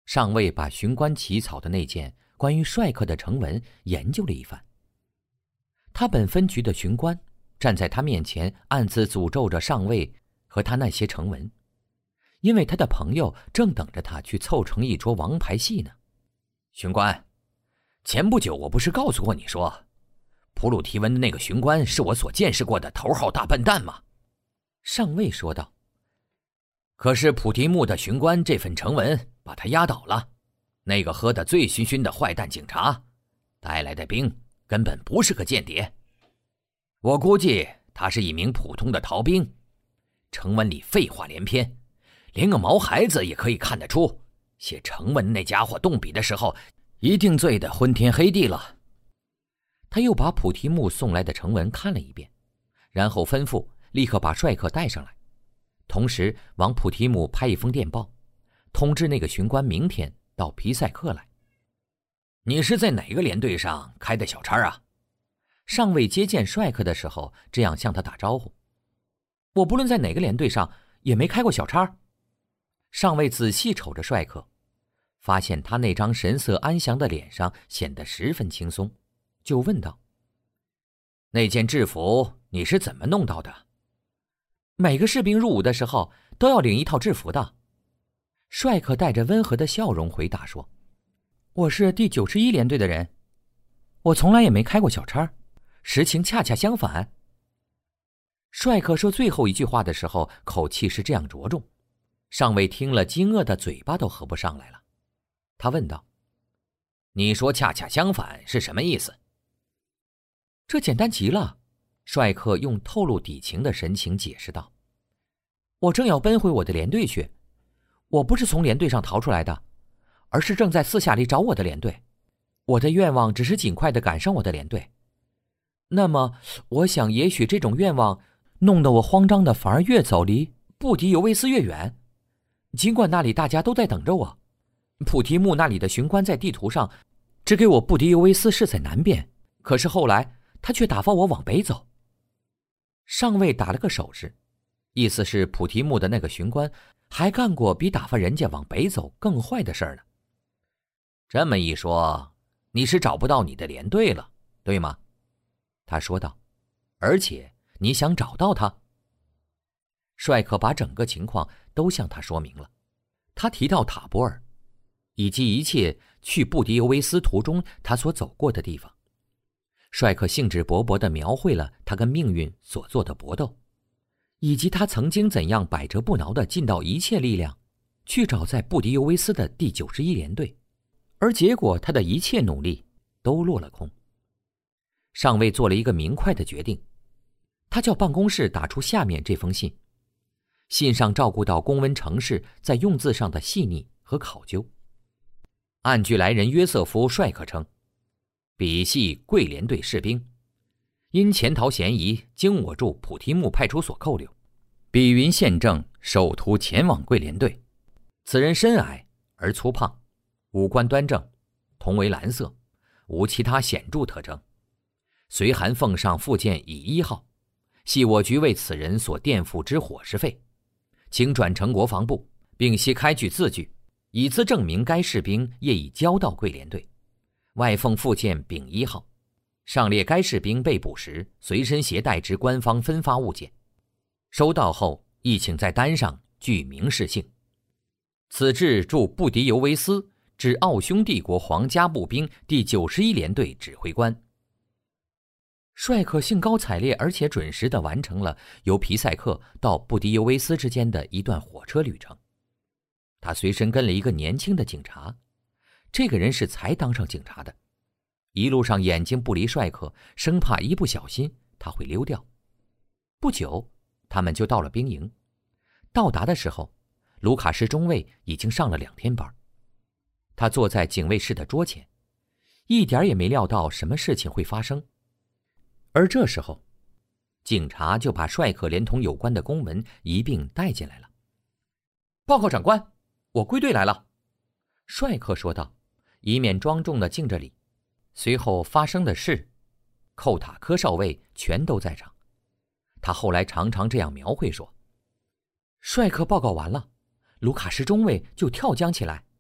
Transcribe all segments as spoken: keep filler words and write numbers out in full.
上尉把巡官起草的那件关于帅克的呈文研究了一番。他本分局的巡官站在他面前，暗自诅咒着上尉和他那些呈文，因为他的朋友正等着他去凑成一桌王牌戏呢。巡官，前不久我不是告诉过你说，普鲁提文的那个巡官是我所见识过的头号大笨蛋吗？上尉说道。可是普提木的巡官这份呈文把他压倒了，那个喝得醉醺醺的坏蛋警察带来的兵根本不是个间谍，我估计他是一名普通的逃兵。呈文里废话连篇，连个毛孩子也可以看得出，写呈文那家伙动笔的时候一定醉得昏天黑地了。他又把普提木送来的呈文看了一遍，然后吩咐立刻把帅克带上来，同时往普提姆拍一封电报，通知那个巡官明天到皮赛克来。你是在哪个连队上开的小差啊？上尉接见帅克的时候这样向他打招呼。我不论在哪个连队上也没开过小差。上尉仔细瞅着帅克，发现他那张神色安详的脸上显得十分轻松，就问道：那件制服你是怎么弄到的？每个士兵入伍的时候都要领一套制服的。帅克带着温和的笑容回答说：我是第九十一连队的人，我从来也没开过小差，实情恰恰相反。帅克说最后一句话的时候口气是这样着重，上尉听了惊愕的嘴巴都合不上来了。他问道：你说恰恰相反是什么意思？这简单极了，帅克用透露底情的神情解释道：我正要奔回我的连队去，我不是从连队上逃出来的，而是正在四下里找我的连队。我的愿望只是尽快地赶上我的连队。那么我想也许这种愿望弄得我慌张的反而越走离布迪尤维斯越远。尽管那里大家都在等着我，普提木那里的巡官在地图上只给我布迪尤维斯是在南边，可是后来他却打发我往北走。上尉打了个手势，意思是普提木的那个巡官还干过比打发人家往北走更坏的事儿呢。这么一说，你是找不到你的连队了，对吗？他说道。而且你想找到他？帅克把整个情况都向他说明了。他提到塔博尔，以及一切去布迪尤维斯途中他所走过的地方。帅克兴致勃勃地描绘了他跟命运所做的搏斗，以及他曾经怎样百折不挠地尽到一切力量去找在布迪尤维斯的第九十一连队，而结果他的一切努力都落了空。上尉做了一个明快的决定，他叫办公室打出下面这封信，信上照顾到公文程式在用字上的细腻和考究。按据来人约瑟夫·帅克称，彼系贵连队士兵，因潜逃嫌疑经我驻普提木派出所扣留，比云县政首途前往贵连队。此人身矮而粗胖，五官端正，瞳为蓝色，无其他显著特征。随函奉上附件乙一号，系我局为此人所垫付之伙食费，请转呈国防部，并悉开具字据，以资证明该士兵业已交到贵连队。外奉附件丙一号，上列该士兵被捕时随身携带之官方分发物件，收到后亦请在单上具明示姓。此致驻布迪尤维斯之奥匈帝国皇家步兵第九十一连队指挥官。帅克兴高采烈而且准时地完成了由皮赛克到布迪尤维斯之间的一段火车旅程。他随身跟了一个年轻的警察，这个人是才当上警察的，一路上眼睛不离帅克，生怕一不小心他会溜掉。不久他们就到了兵营，到达的时候卢卡什中尉已经上了两天班。他坐在警卫室的桌前，一点也没料到什么事情会发生。而这时候警察就把帅克连同有关的公文一并带进来了。报告长官，我归队来了，帅克说道，一面庄重地敬着礼。随后发生的事，寇塔科少尉全都在场。他后来常常这样描绘说：帅克报告完了，卢卡什中尉就跳江起来，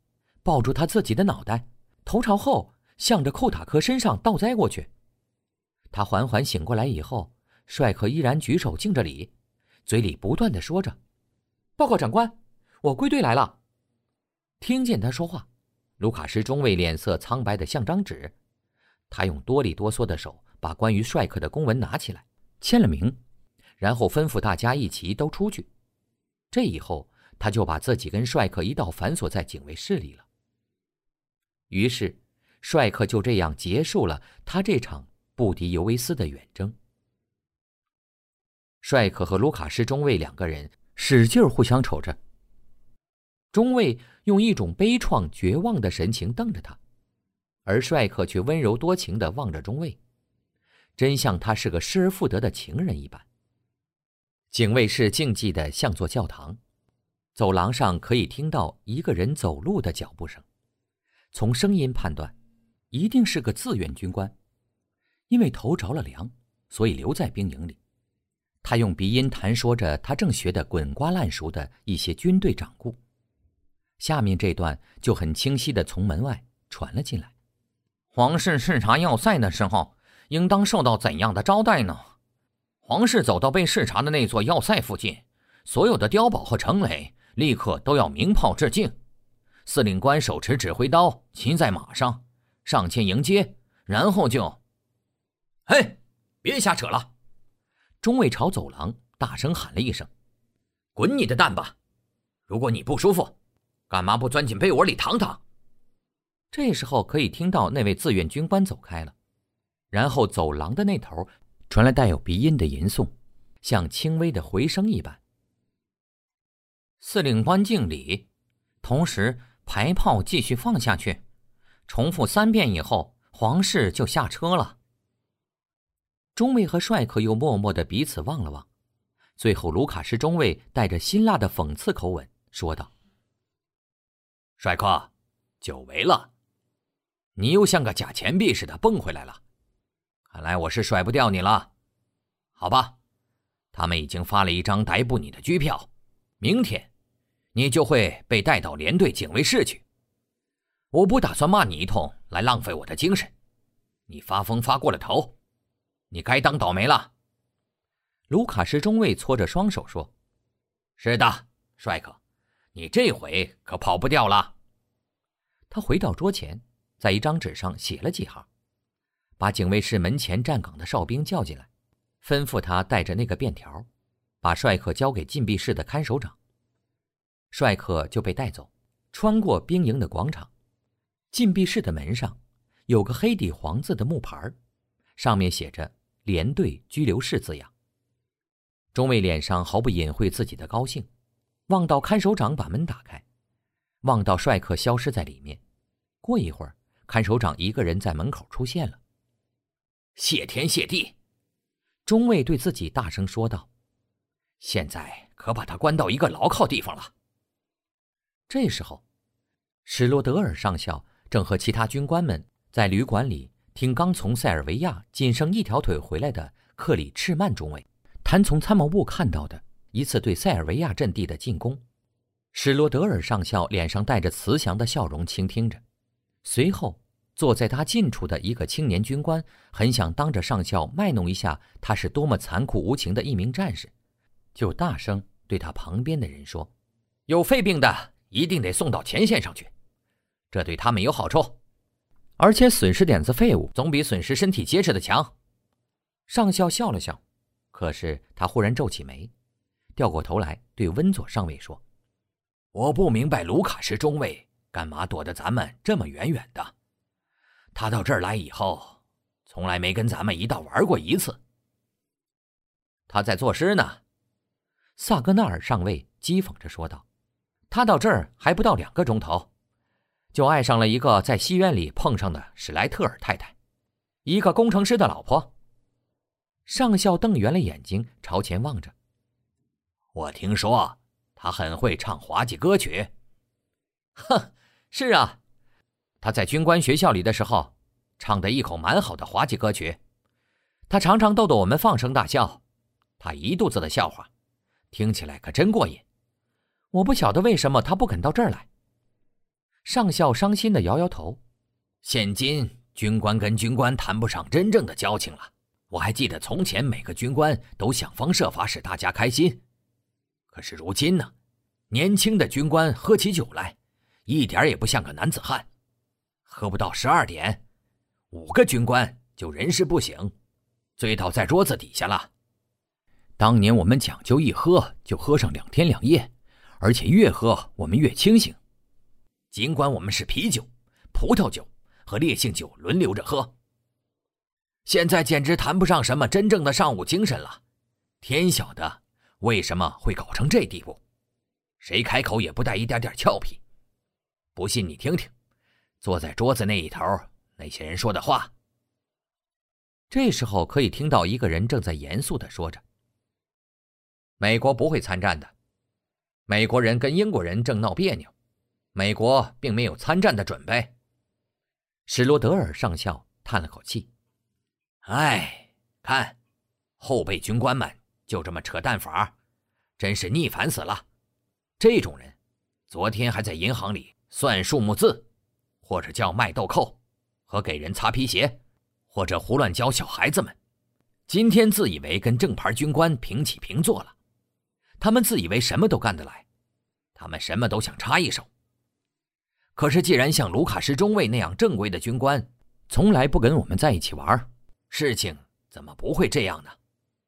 抱住他自己的脑袋，头朝后向着寇塔克身上倒栽过去。他缓缓醒过来以后，帅克依然举手敬着礼，嘴里不断地说着：“报告长官，我归队来了。”听见他说话，卢卡斯中尉脸色苍白的像张纸。他用哆里哆嗦的手把关于帅克的公文拿起来，签了名，然后吩咐大家一起都出去。这以后，他就把自己跟帅克一道反锁在警卫室里了。于是，帅克就这样结束了他这场布迪尤维斯的远征。帅克和卢卡斯中尉两个人使劲互相瞅着。中尉用一种悲怆绝望的神情瞪着他，而帅克却温柔多情地望着中尉，真像他是个失而复得的情人一般。警卫室静寂的像座教堂，走廊上可以听到一个人走路的脚步声，从声音判断，一定是个自愿军官，因为头着了凉，所以留在兵营里。他用鼻音谈说着他正学得滚瓜烂熟的一些军队掌故。下面这段就很清晰地从门外传了进来：皇室视察要塞的时候，应当受到怎样的招待呢？皇室走到被视察的那座要塞附近，所有的碉堡和城垒立刻都要鸣炮致敬。司令官手持指挥刀，骑在马上，上前迎接，然后就……嘿，别瞎扯了！中尉朝走廊大声喊了一声：“滚你的蛋吧！如果你不舒服，干嘛不钻进被窝里躺躺？”这时候可以听到那位自愿军官走开了，然后走廊的那头传来带有鼻音的吟诵，像轻微的回声一般。司令官敬礼，同时排炮继续放下去，重复三遍以后，皇室就下车了。中尉和帅克又默默地彼此望了望，最后卢卡斯中尉带着辛辣的讽刺口吻说道：“帅克，久违了，你又像个假钱币似的蹦回来了，看来我是甩不掉你了。好吧，他们已经发了一张逮捕你的拘票，明天你就会被带到连队警卫室去。我不打算骂你一通来浪费我的精神，你发疯发过了头，你该当倒霉了。”卢卡斯中尉搓着双手说：“是的，帅克，你这回可跑不掉了。”他回到桌前，在一张纸上写了几行，把警卫室门前站岗的哨兵叫进来，吩咐他带着那个便条，把帅克交给禁闭室的看守长。帅克就被带走，穿过兵营的广场。禁闭室的门上有个黑底黄字的木牌，上面写着“连队拘留室”字样。中尉脸上毫不隐晦自己的高兴，望到看守长把门打开，望到帅克消失在里面。过一会儿，看守长一个人在门口出现了。“谢天谢地！”中尉对自己大声说道，“现在可把他关到一个牢靠地方了。”这时候，史洛德尔上校正和其他军官们在旅馆里听刚从塞尔维亚仅剩一条腿回来的克里赤曼中尉谈从参谋部看到的一次对塞尔维亚阵地的进攻。史洛德尔上校脸上带着慈祥的笑容倾听着，随后坐在他近处的一个青年军官很想当着上校卖弄一下他是多么残酷无情的一名战士，就大声对他旁边的人说：“有肺病的一定得送到前线上去，这对他们有好处，而且损失点子废物总比损失身体结实的强。”上校笑了笑，可是他忽然皱起眉，掉过头来对温佐上尉说：“我不明白卢卡斯中尉干嘛躲得咱们这么远远的？他到这儿来以后，从来没跟咱们一道玩过一次。”“他在作诗呢。”萨格纳尔上尉讥讽着说道，“他到这儿还不到两个钟头，就爱上了一个在戏院里碰上的史莱特尔太太，一个工程师的老婆。”上校瞪圆了眼睛朝前望着，“我听说他很会唱滑稽歌曲。”“哼，是啊，他在军官学校里的时候唱得一口蛮好的滑稽歌曲，他常常逗得我们放声大笑，他一肚子的笑话，听起来可真过瘾。我不晓得为什么他不肯到这儿来。” 上校伤心地摇摇头，现今军官跟军官谈不上真正的交情了。我还记得从前每个军官都想方设法使大家开心，可是如今呢，年轻的军官喝起酒来，一点也不像个男子汉。喝不到十二点，五个军官就人事不省，醉倒在桌子底下了。当年我们讲究一喝就喝上两天两夜，而且越喝我们越清醒。尽管我们是啤酒、葡萄酒和烈性酒轮流着喝，现在简直谈不上什么真正的上午精神了。天晓得为什么会搞成这地步，谁开口也不带一点点俏皮。不信你听听坐在桌子那一头那些人说的话。这时候可以听到一个人正在严肃地说着，美国不会参战的，美国人跟英国人正闹别扭，美国并没有参战的准备。史罗德尔上校叹了口气，哎，看后备军官们就这么扯淡法，真是腻烦死了。这种人昨天还在银行里算数目字，或者叫卖豆蔻和给人擦皮鞋，或者胡乱教小孩子们，今天自以为跟正牌军官平起平坐了。他们自以为什么都干得来，他们什么都想插一手。可是既然像卢卡什中尉那样正规的军官从来不跟我们在一起玩，事情怎么不会这样呢？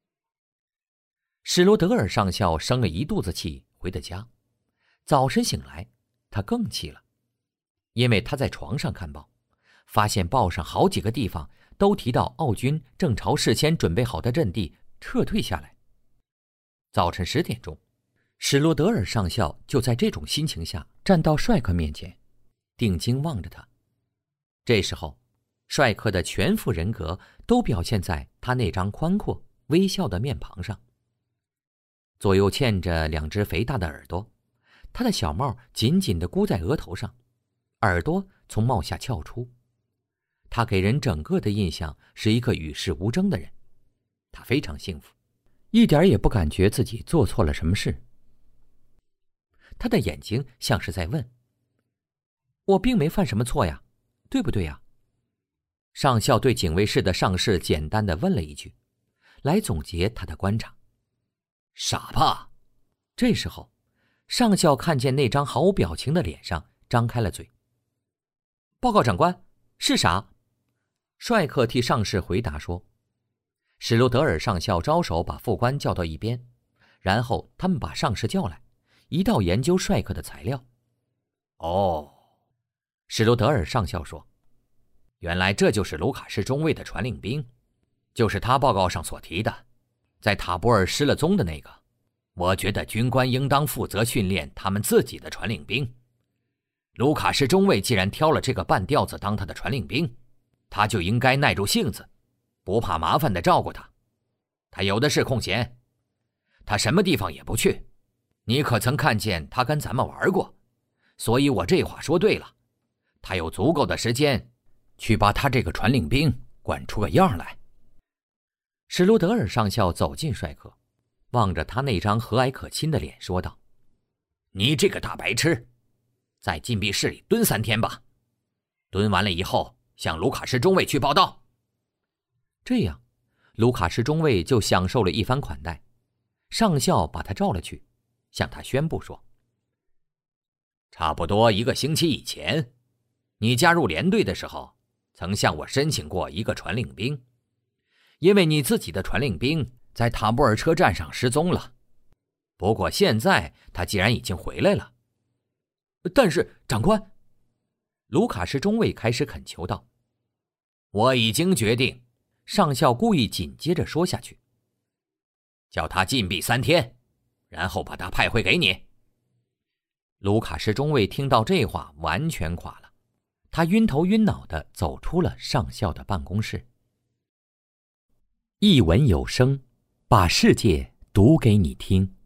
史罗德尔上校生了一肚子气回的家，早晨醒来他更气了，因为他在床上看报，发现报上好几个地方都提到奥军正朝事先准备好的阵地撤退下来。早晨十点钟，史罗德尔上校就在这种心情下站到帅克面前，定睛望着他。这时候帅克的全副人格都表现在他那张宽阔微笑的面庞上，左右嵌着两只肥大的耳朵，他的小帽紧紧地箍在额头上，耳朵从帽下翘出。他给人整个的印象是一个与世无争的人，他非常幸福，一点也不感觉自己做错了什么事。他的眼睛像是在问，我并没犯什么错呀，对不对呀？上校对警卫室的上士简单地问了一句，来总结他的观察。傻吧？这时候上校看见那张毫无表情的脸上张开了嘴。报告长官，是傻。帅克替上士回答说。史罗德尔上校招手把副官叫到一边，然后他们把上士叫来，一道研究帅克的材料。哦，史罗德尔上校说，原来这就是卢卡什中尉的传令兵，就是他报告上所提的，在塔博尔失了踪的那个。我觉得军官应当负责训练他们自己的传令兵。卢卡什中尉既然挑了这个半吊子当他的传令兵，他就应该耐住性子，不怕麻烦地照顾他。他有的是空闲，他什么地方也不去。你可曾看见他跟咱们玩过？所以我这话说对了，他有足够的时间去把他这个传令兵管出个样来。史卢德尔上校走近帅克，望着他那张和蔼可亲的脸说道，你这个大白痴，在禁闭室里蹲三天吧，蹲完了以后向卢卡什中尉去报道。这样卢卡什中尉就享受了一番款待。上校把他召了去，向他宣布说，差不多一个星期以前，你加入连队的时候曾向我申请过一个传令兵，因为你自己的传令兵在塔布尔车站上失踪了。不过现在他既然已经回来了。但是长官，卢卡什中尉开始恳求道。我已经决定，上校故意紧接着说下去，叫他禁闭三天，然后把他派回给你。卢卡什中尉听到这话完全垮了，他晕头晕脑地走出了上校的办公室。一文有声，把世界读给你听。